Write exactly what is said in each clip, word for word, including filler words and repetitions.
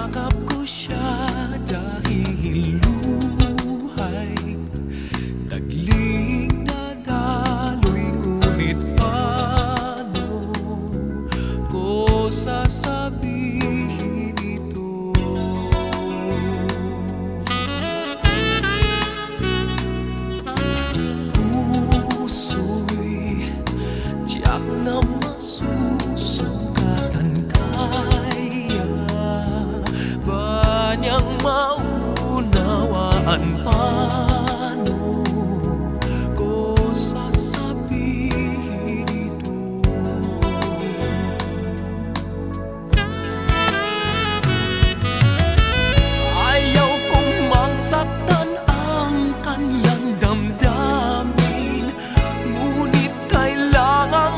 Yakap ko siya dahil luhay tagling nadaloy, ngunit paano ko sasabihin ito? Puso'y tiyak na masusugatan, kaya ba niyang maunawaan? Paano ko sasabihin ito? Ayaw kong mangsaktan ang kanyang damdamin, ngunit kailangang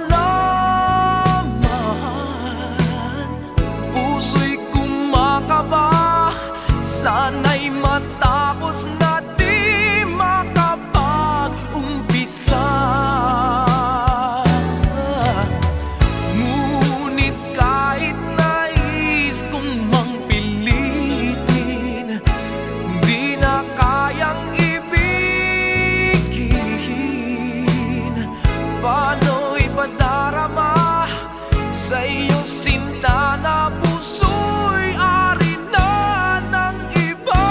malaman. Puso'y kumakaba, sana'y matapos na di makapag-umpisa. Ngunit kahit nais kong mang pilitin, di na kayang ibigin. Paano'y padarama sa iyo, sinta, na puso'y ari na ng iba?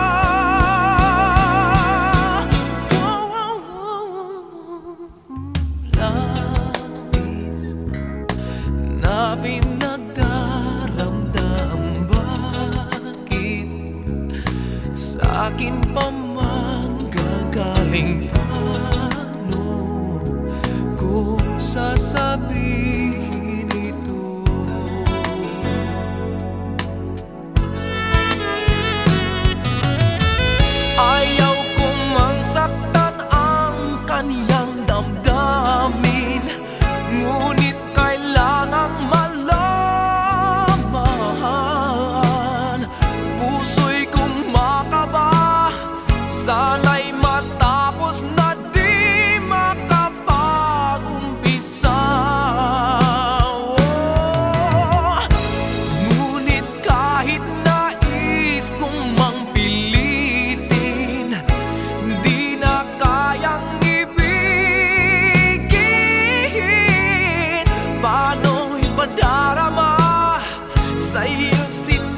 Oh, oh, oh. Labis na pinagdaramdam, bakit sa'kin pa manggagaling? Paano ko sasabihin ito? Ayaw kong mangsaktan ang kaniyang damdamin, ngunit kailangang malaman. Puso'y kumakaba, sana'y matapos na di makapag-umpisa. Oh, ngunit kahit nais kong mang pilitin, di na kayang ibigin. Paano'y padarama sa iyo, sinta,